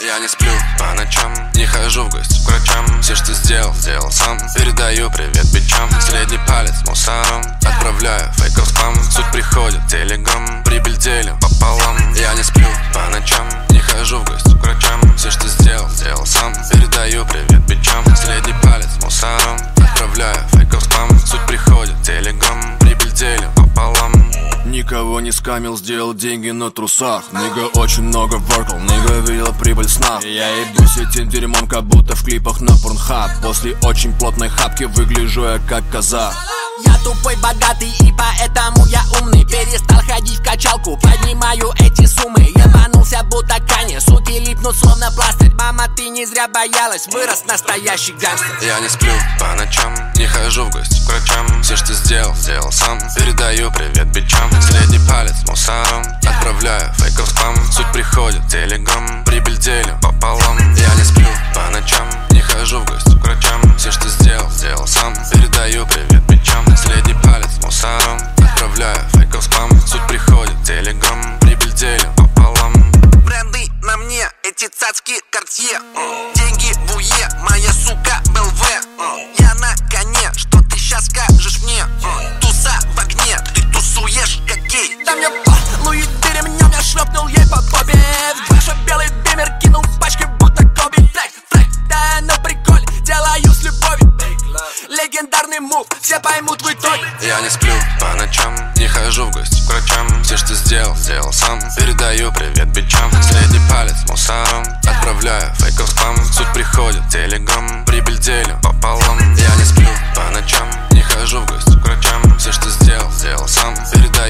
Я не сплю по ночам, не хожу в гости к врачам. Все, что сделал, сделал сам. Передаю привет бичам. Средний палец мусором. Отправляю фейков спам. Суть приходит телеграм. Прибыль делим пополам. Я не сплю по ночам, не хожу в гости к врачам. Все, что сделал, сделал сам. Передаю привет бичам. Средний палец мусором. Отправляю фейков спам. Суть приходит телеграм. Прибыль делим пополам. Никого не скамил, сделал деньги на трусах. Нига очень много воркал, нига видела прибыль сна. Я ебусь этим дерьмом, как будто в клипах на Порнхаб. После очень плотной хапки выгляжу я как коза. Я тупой богатый и поэтому я умный. Перестал ходить в качалку, поднимаю эти суммы. Ебанулся будто Канье, суки липнут словно пластырь. Мама, ты не зря боялась, вырос настоящий гангстер. Я не сплю по ночам, не хожу в гости к врачам. Все, что сделал, сделал сам. Передаю привет бичам. Средний палец мусором. Отправляю фейков спам. Суть приходит телеграм. Прибыль делим пополам. Я не сплю по ночам, не хожу в гости к врачам. Все, что сделал, сделал сам. Передаю привет бичам. Средний палец мусором. Отправляю фейков спам. Суть приходит телеграм. Прибыль делим пополам. Бренды на мне, эти цацки Картье. Деньги в УЕ, моя сука БЛВ. Я на коне, что ты щас скажешь мне? Туса в огне, ты тусуешь как гей. Да мне Луи ремнем, я шлепнул ей по попе. Ваша белый бимер кинул в пачке будто Коби. Флэк, да на приколе, делаю с любовью. Легендарный мув, все поймут в итоге. Я не сплю по ночам, не хожу в гости к врачам. Все, что сделал, сделал сам. Передаю привет бичам. Средний палец мусором. Отправляю фейков спам. Суть приходит телеграм. Прибыль делим пополам. Я не сплю по ночам, не хожу в гости к врачам. Все, что сделал, сделал сам. Передаю